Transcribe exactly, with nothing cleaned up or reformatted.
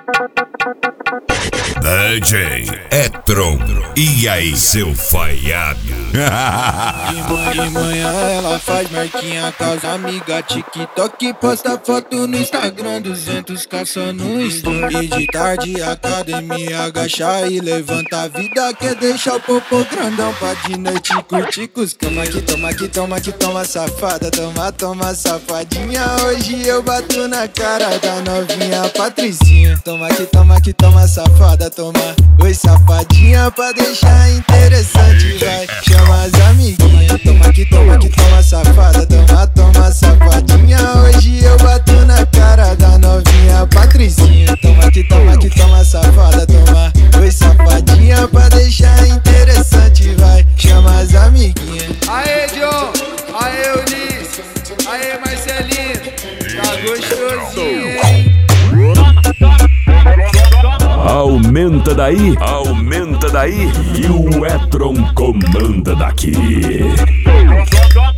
D J Etron, e aí seu falhado? De manhã ela faz marquinha com as amigas, TikTok, posta foto no Instagram, duzentos caça no story. E de tarde academia, agacha e levanta. A vida quer deixar o popô grandão pra de noite curtir com os cama. Que toma, que toma, que toma safada, toma, toma safadinha. Hoje eu bato na cara da novinha Patricinha. Toma, que toma, que toma safada, toma, oi safadinha, pra deixar interessante, vai, chama as amiguinhas. Toma que toma que toma safada, toma, toma safadinha. Hoje eu bato na cara da novinha Patricinha. Toma que toma que toma safada, toma, oi safadinha, pra deixar interessante, vai, chama as amiguinhas. Aê, John, aê, Eunice, aê, Marcelinho, tá gostosinho, hein? Aumenta daí, aumenta daí, e o Etron comanda daqui.